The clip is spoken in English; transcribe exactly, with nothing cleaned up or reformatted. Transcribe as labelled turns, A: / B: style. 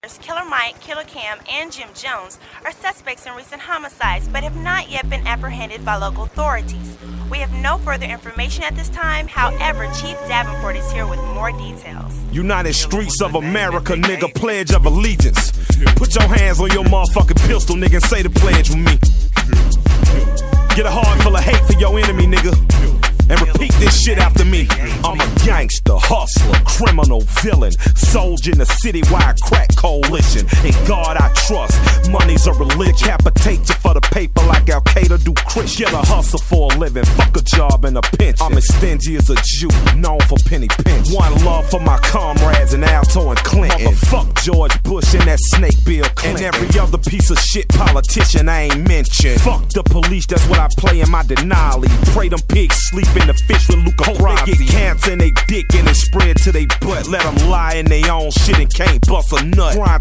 A: Killer Mike, Killer Cam, and Jim Jones are suspects in recent homicides but have not yet been apprehended by local authorities. We have no further information at this time. However, Chief Davenport is here with more details.
B: United Streets of America, nigga, Pledge of Allegiance. Put your hands on your motherfucking pistol, nigga, and say the pledge with me. Get a heart full of hate for your enemy, nigga. And repeat this shit after me. I'm a gangster, hustler, criminal, villain, soldier in a citywide crack coalition. In God I trust, money's a religion. Capitate you for the paper like Al Qaeda do Christian. Get a hustle for a living, fuck a job and a pension. I'm as stingy as a Jew, known for penny pinch. One love for my comrades in Alto and Clinton. Motherfuck George Bush and that snake Bill Clinton. And every other piece of shit politician I ain't mentioned. Fuck the police, that's what I play in my Denali. Pray them pigs sleep in the fish with Luca Brasi. They get cancer in they dick and it spread to they butt. Let them lie in they own shit and can't bust a nut. Grind